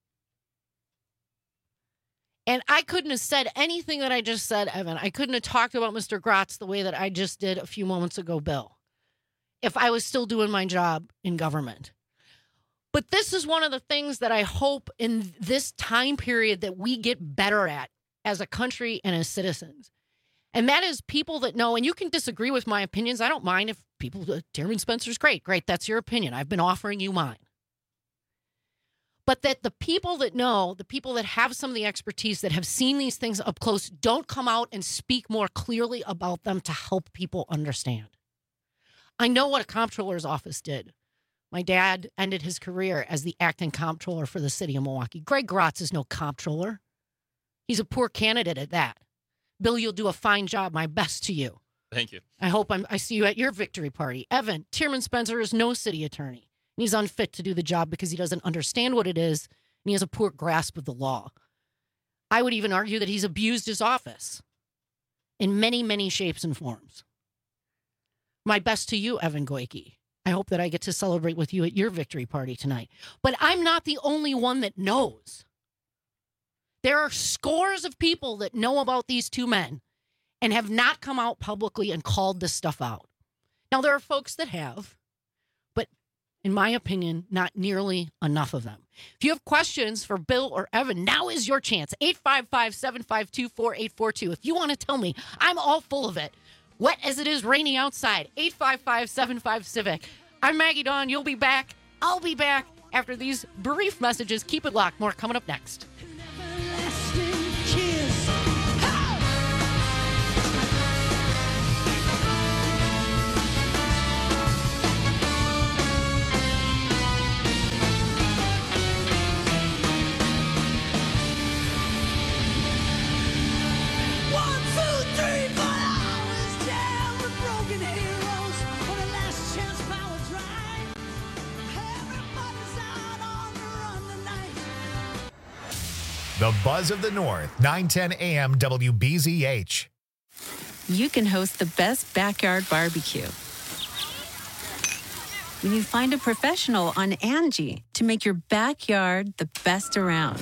And I couldn't have said anything that I just said, Evan. I couldn't have talked about Mister Gratz the way that I just did a few moments ago, Bill, if I was still doing my job in government. But this is one of the things that I hope in this time period that we get better at as a country and as citizens. And that is people that know, and you can disagree with my opinions. I don't mind if people, uh, Tierman Spencer's great. Great, that's your opinion. I've been offering you mine. But that the people that know, the people that have some of the expertise, that have seen these things up close, don't come out and speak more clearly about them to help people understand. I know what a comptroller's office did. My dad ended his career as the acting comptroller for the city of Milwaukee. Greg Gratz is no comptroller. He's a poor candidate at that. Bill, you'll do a fine job. My best to you.
Thank you.
I hope I'm, I see you at your victory party. Evan, Tierman Spencer is no city attorney. He's unfit to do the job because he doesn't understand what it is, and he has a poor grasp of the law. I would even argue that he's abused his office in many, many shapes and forms. My best to you, Evan Goyke. I hope that I get to celebrate with you at your victory party tonight. But I'm not the only one that knows. There are scores of people that know about these two men and have not come out publicly and called this stuff out. Now, there are folks that have, but in my opinion, not nearly enough of them. If you have questions for Bill or Evan, now is your chance. eight five five, seven five two, four eight four two. If you want to tell me, I'm all full of it. Wet as it is raining outside. eight five five, seven five, Civic. I'm Maggie Dawn. You'll be back. I'll be back after these brief messages. Keep it locked. More coming up next.
The Buzz of the North, nine ten A M W B Z H.
you can host the best backyard barbecue. When you find a professional on Angie to make your backyard the best around.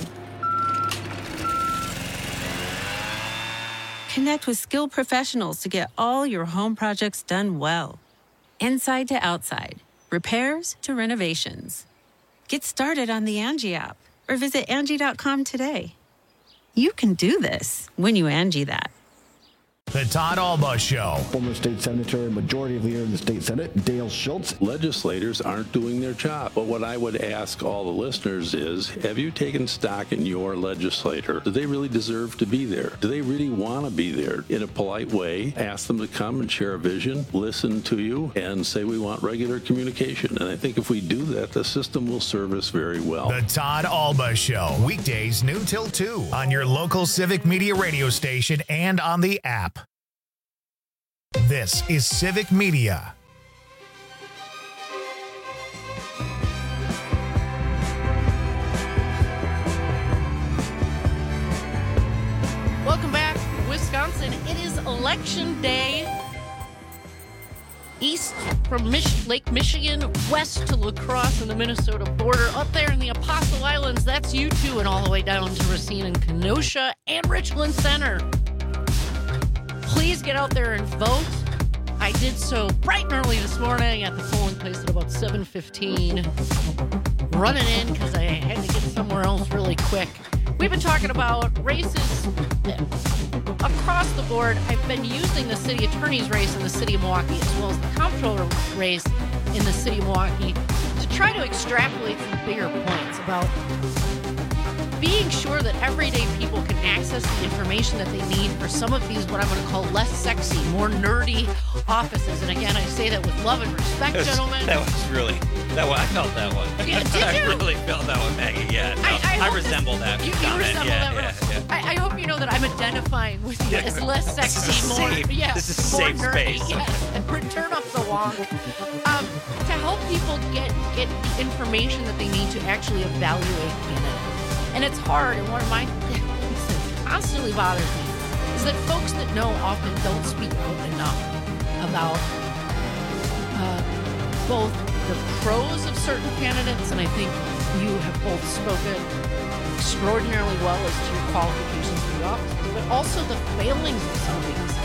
Connect with skilled professionals to get all your home projects done well. Inside to outside, repairs to renovations. Get started on the Angie app or visit Angie dot com today. You can do this when you Angie that.
The Todd Alba Show.
Former state senator and majority leader in the state senate, Dale Schultz.
Legislators aren't doing their job. But what I would ask all the listeners is, have you taken stock in your legislator? Do they really deserve to be there? Do they really want to be there? In a polite way, ask them to come and share a vision, listen to you, and say we want regular communication. And I think if we do that, the system will serve us very well.
The Todd Alba Show. Weekdays noon till two on your local Civic Media radio station and on the app. This is Civic Media.
Welcome back, Wisconsin. It is election day. East from Mich- Lake Michigan, west to La Crosse and the Minnesota border. Up there in the Apostle Islands, that's you two, and all the way down to Racine and Kenosha and Richland Center. Please get out there and vote. I did so bright and early this morning at the polling place at about seven fifteen. Running in because I had to get somewhere else really quick. We've been talking about races across the board. I've been using the city attorney's race in the city of Milwaukee as well as the comptroller race in the city of Milwaukee to try to extrapolate some bigger points about being sure that everyday people can access the information that they need for some of these, what I'm going to call less sexy, more nerdy offices. And again, I say that with love and respect,
was,
gentlemen.
That was really, that one, I felt that one.
Yeah, did
I
you?
really felt that one, Maggie. Yeah, no,
I, I,
I resemble
this,
that
you,
comment.
You resemble
yeah,
that.
yeah, yeah.
I, I hope you know that I'm identifying with you
Yeah.
as less sexy,
This is
more,
safe.
yes,
This is
more
safe
nerdy,
space.
yes, and return up the wong. Um, to help people get get the information that they need to actually evaluate candidates. And it's hard, and one of my things that constantly bothers me is that folks that know often don't speak out enough about uh, both the pros of certain candidates, and I think you have both spoken extraordinarily well as to your qualifications for the office, but also the failings of some of these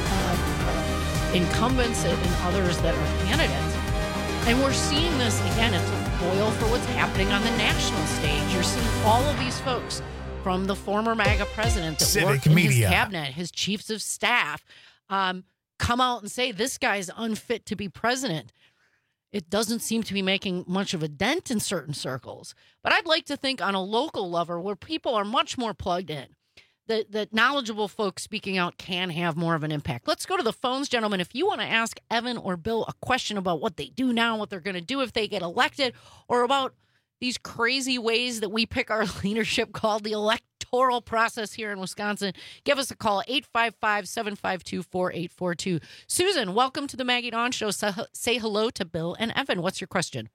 uh, incumbents and others that are candidates. And we're seeing this, again, it's a foil for what's happening on the national stage. You're seeing all of these folks from the former MAGA president that
Civic
worked in
Media.
his cabinet, his chiefs of staff, um, come out and say this guy's unfit to be president. It doesn't seem to be making much of a dent in certain circles. But I'd like to think on a local level where people are much more plugged in, that, that knowledgeable folks speaking out can have more of an impact. Let's go to the phones, gentlemen. If you want to ask Evan or Bill a question about what they do now, what they're going to do if they get elected, or about these crazy ways that we pick our leadership called the electoral process here in Wisconsin, give us a call, eight five five, seven five two, four eight four two. Susan, welcome to the Maggie Dawn Show. Say hello to Bill and Evan. What's your question?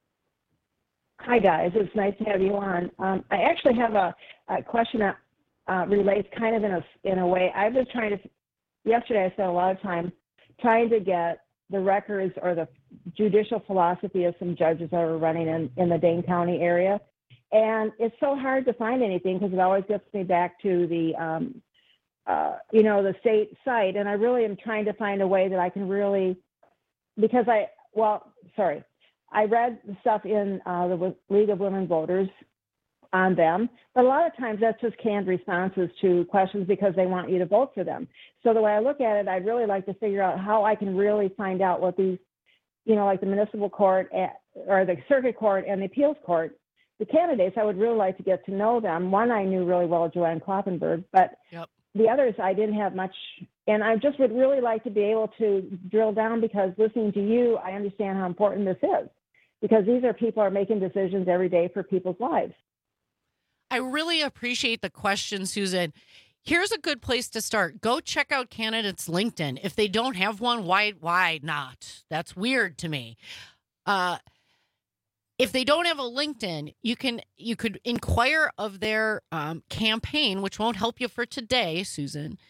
Hi, guys. It's nice to have you on. Um, I actually have a, a question that uh, relates kind of in a, in a way. I was trying to, yesterday I spent a lot of time trying to get the records or the judicial philosophy of some judges that are running in, in the Dane County area. And it's so hard to find anything because it always gets me back to the, um, uh, you know, the state site. And I really am trying to find a way that I can really, because I, well, sorry, I read the stuff in uh, the League of Women Voters on them, but a lot of times that's just canned responses to questions because they want you to vote for them. So the way I look at it, I'd really like to figure out how I can really find out what these, you know, like the municipal court at, or the circuit court and the appeals court, the candidates, I would really like to get to know them. One I knew really well, Joanne Kloppenberg, but
yep.
the others I didn't have much. And I just would really like to be able to drill down because listening to you, I understand how important this is because these are people who are making decisions every day for people's lives.
I really appreciate the question, Susan. Here's a good place to start. Go check out candidates' LinkedIn. If they don't have one, why why not? That's weird to me. Uh, if they don't have a LinkedIn, you can you could inquire of their um, campaign, which won't help you for today, Susan.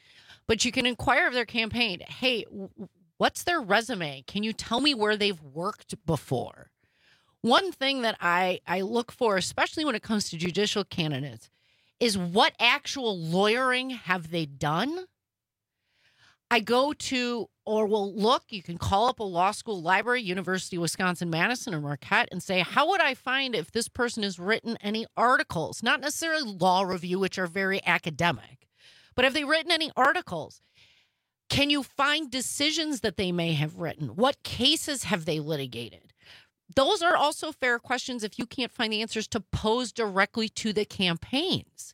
But you can inquire of their campaign. Hey, what's their resume? Can you tell me where they've worked before? One thing that I, I look for, especially when it comes to judicial candidates, is what actual lawyering have they done? I go to, or will look, you can call up a law school library, University of Wisconsin-Madison or Marquette, and say, how would I find if this person has written any articles? Not necessarily law review, which are very academic, but have they written any articles? Can you find decisions that they may have written? What cases have they litigated? Those are also fair questions if you can't find the answers to pose directly to the campaigns.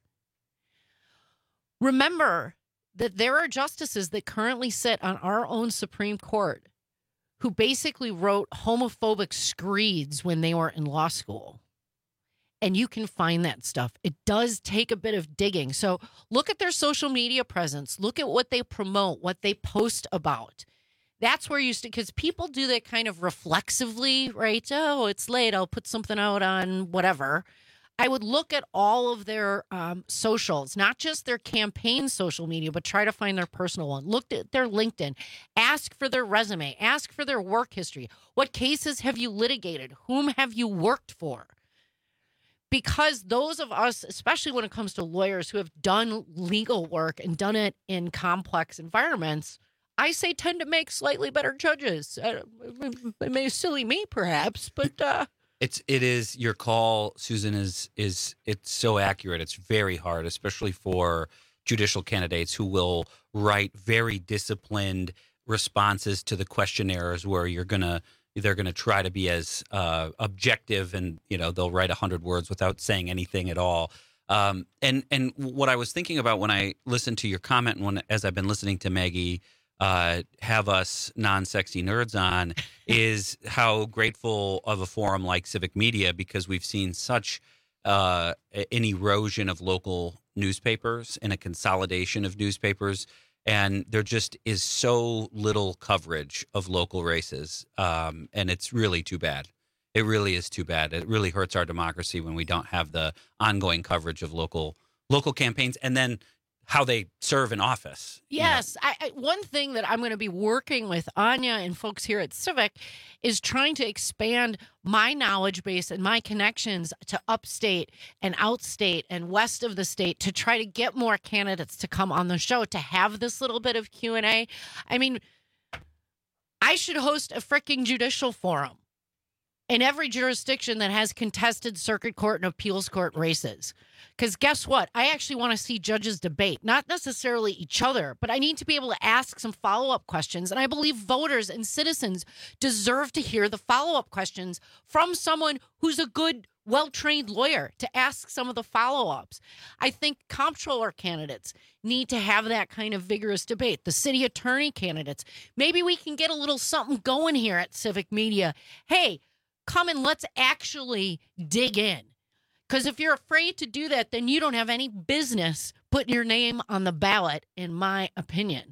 Remember that there are justices that currently sit on our own Supreme Court who basically wrote homophobic screeds when they were in law school. And you can find that stuff. It does take a bit of digging. So look at their social media presence. Look at what they promote, what they post about. That's where you, because people do that kind of reflexively, right? Oh, it's late. I'll put something out on whatever. I would look at all of their um, socials, not just their campaign social media, but try to find their personal one. Look at their LinkedIn. Ask for their resume. Ask for their work history. What cases have you litigated? Whom have you worked for? Because those of us, especially when it comes to lawyers who have done legal work and done it in complex environments, I say tend to make slightly better judges. Uh, it may silly me, perhaps, but... Uh,
It's it is your call, Susan. Is is it's so accurate. It's very hard, especially for judicial candidates who will write very disciplined responses to the questionnaires, where you're gonna they're gonna try to be as uh, objective, and you know they'll write a hundred words without saying anything at all. Um, and and what I was thinking about when I listened to your comment, and when as I've been listening to Maggie uh, have us non-sexy nerds on, is how grateful of a forum like Civic Media, because we've seen such uh, an erosion of local newspapers and a consolidation of newspapers, and there just is so little coverage of local races, um, and it's really too bad. It really is too bad. It really hurts our democracy when we don't have the ongoing coverage of local local campaigns, and then how they serve in office.
Yes. I, I, one thing that I'm going to be working with Anya and folks here at Civic is trying to expand my knowledge base and my connections to upstate and outstate and west of the state to try to get more candidates to come on the show to have this little bit of Q and A. I mean, I should host a freaking judicial forum in every jurisdiction that has contested circuit court and appeals court races. Because guess what? I actually want to see judges debate, not necessarily each other, but I need to be able to ask some follow-up questions. And I believe voters and citizens deserve to hear the follow-up questions from someone who's a good, well-trained lawyer to ask some of the follow-ups. I think comptroller candidates need to have that kind of vigorous debate. The city attorney candidates, maybe we can get a little something going here at Civic Media. Hey, come and let's actually dig in. Because if you're afraid to do that, then you don't have any business putting your name on the ballot, in my opinion.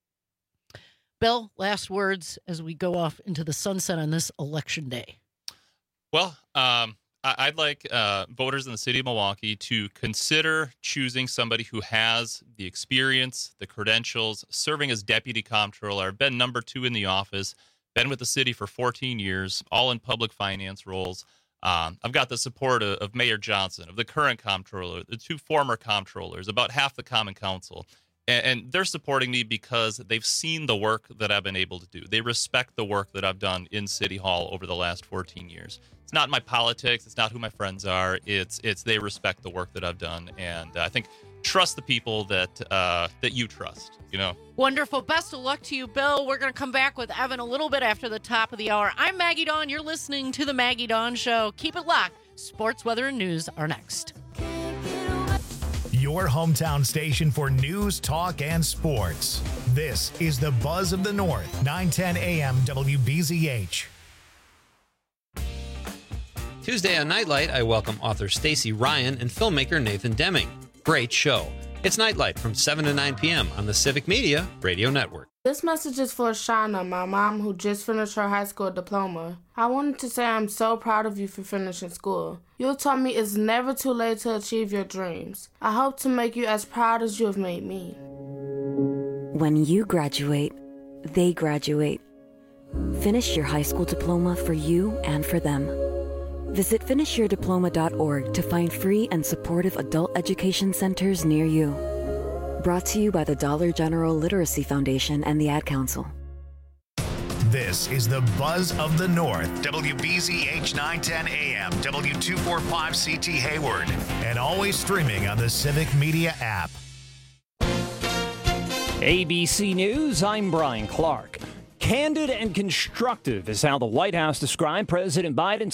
Bill, last words as we go off into the sunset on this election day.
Well, um, I- I'd like uh, voters in the city of Milwaukee to consider choosing somebody who has the experience, the credentials, serving as deputy comptroller, been number two in the office, been with the city for fourteen years, all in public finance roles. Um, I've got the support of, of Mayor Johnson, of the current comptroller, the two former comptrollers, about half the common council. And, and they're supporting me because they've seen the work that I've been able to do. They respect the work that I've done in City Hall over the last fourteen years. It's not my politics. It's not who my friends are. It's it's they respect the work that I've done. And uh, I think trust the people that uh, that you trust, you know.
Wonderful. Best of luck to you, Bill. We're going to come back with Evan a little bit after the top of the hour. I'm Maggie Dawn. You're listening to The Maggie Dawn Show. Keep it locked. Sports, weather, and news are next.
Your hometown station for news, talk, and sports. This is the Buzz of the North, nine ten A M W B Z H.
Tuesday on Nightlight, I welcome author Stacey Ryan and filmmaker Nathan Deming. Great show. It's Nightlight from seven to nine p.m. on the Civic Media Radio Network.
This message is for Shauna, my mom, who just finished her high school diploma. I wanted to say I'm so proud of you for finishing school. You taught me it's never too late to achieve your dreams. I hope to make you as proud as you have made me.
When you graduate, they graduate. Finish your high school diploma for you and for them. Visit finish your diploma dot org to find free and supportive adult education centers near you. Brought to you by the Dollar General Literacy Foundation and the Ad Council.
This is the Buzz of the North, W B Z H nine ten A M, W two forty-five C T Hayward, and always streaming on the Civic Media app.
A B C News, I'm Brian Clark. Candid and constructive is how the White House described President Biden's